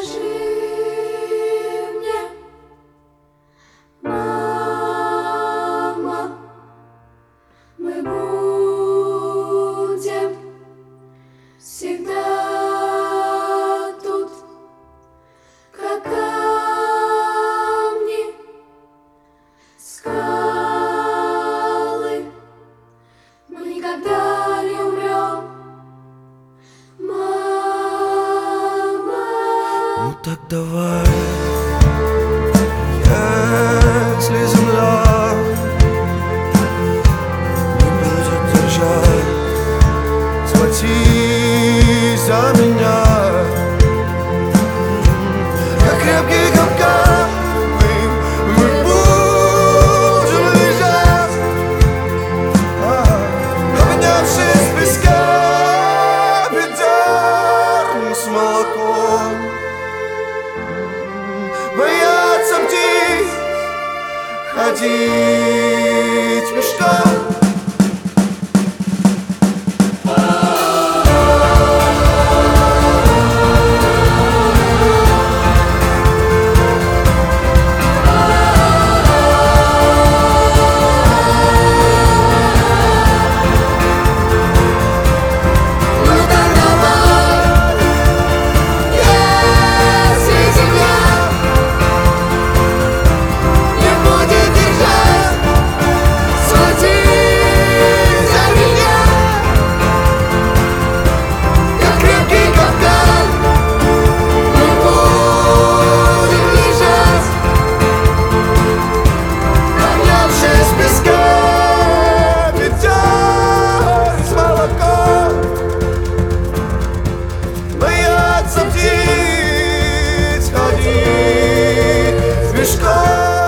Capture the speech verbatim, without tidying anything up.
Скажи мне, мама, мы будем всегда тут, как камни, скалы. Мы никогда не умрем, мама. Ну так давай, если земля не будет держать, схватись за меня, как крепкий капкан. Мы, мы будем лежать, обнявшись в песка, ведер с молоком. Бояться птиц, ходить пешком. Птиц ходить пешком.